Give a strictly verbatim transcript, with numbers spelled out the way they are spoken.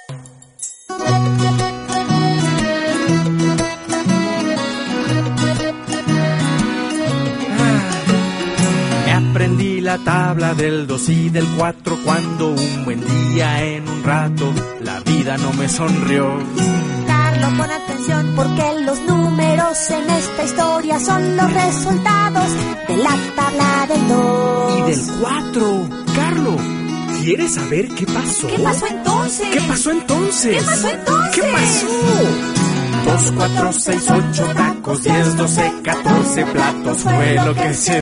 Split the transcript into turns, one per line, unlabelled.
Me aprendí la tabla del dos y del cuatro cuando un buen día en un rato la vida no me sonrió.
Carlos, pon atención porque los números en esta historia son los resultados de la tabla del dos.
Y del cuatro. Carlos, ¿quieres saber qué pasó?
¿Qué pasó entonces?
¿Qué pasó entonces?
¿Qué pasó entonces?
¿Qué pasó? Dos, cuatro, seis, ocho tacos, diez, doce, catorce platos fue lo que se